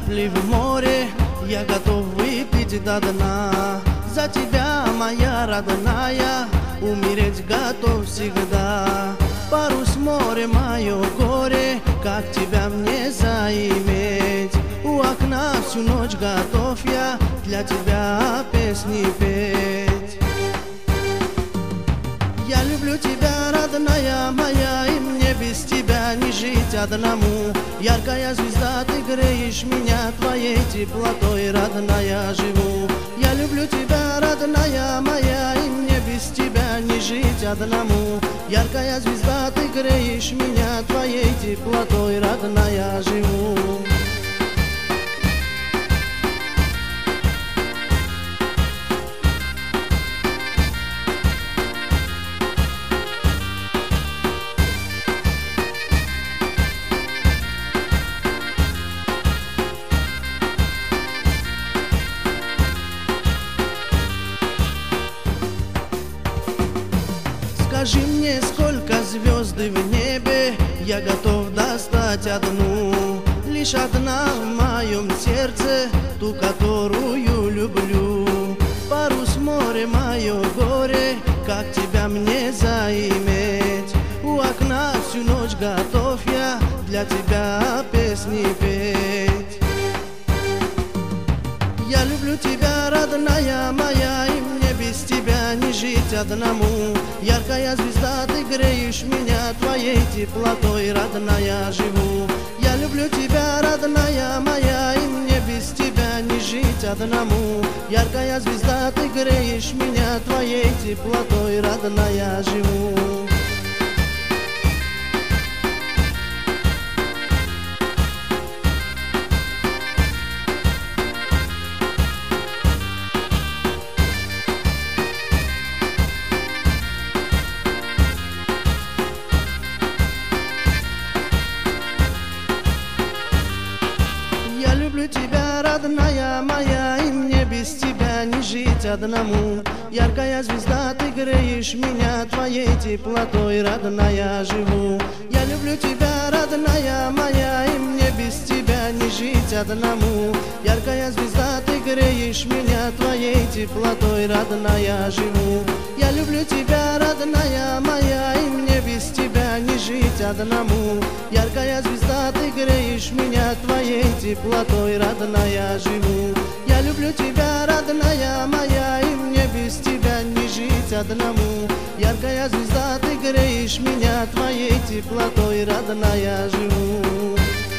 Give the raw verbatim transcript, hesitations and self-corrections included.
капли в море я готов выпить до дна. За тебя, моя родная, умереть готов всегда. Парус море, мое горе, как тебя мне заиметь? У окна всю ночь готов я для тебя песни петь. Я люблю тебя, родная моя, и мне без тебя не жить одному. Яркая звезда, ты греешь меня твоей теплотой, родная, живу. Я люблю тебя, родная моя, и мне без тебя не жить одному. Яркая звезда, ты греешь меня твоей теплотой, родная, живу. Скажи мне, сколько звезды в небе, я готов достать одну. Лишь одна в моем сердце, ту, которую люблю. Парус море, мое горе, как тебя мне заиметь? У окна всю ночь готов я для тебя песни петь. Я люблю тебя, родная моя, и мне без тебя не жить одному. Яркая звезда, ты греешь меня твоей теплотой, родная, живу. Я люблю тебя, родная моя, и мне без тебя не жить одному. Яркая звезда, ты греешь меня твоей теплотой, родная, живу. Я люблю тебя, родная моя, и мне без тебя не жить одному. Яркая звезда, ты греешь меня твоей теплотой, родная, живу. Я люблю тебя, родная моя, и мне без тебя не жить одному. Яркая звезда, ты греешь меня твоей теплотой, родная, живу. Я люблю тебя, родная моя, и мне без тебя не жить одному. Яркая звезда, ты греешь меня твоей теплотой, родная, живу. Я люблю тебя, родная моя, и мне без тебя не жить одному. Яркая звезда, ты греешь меня твоей теплотой, родная, живу.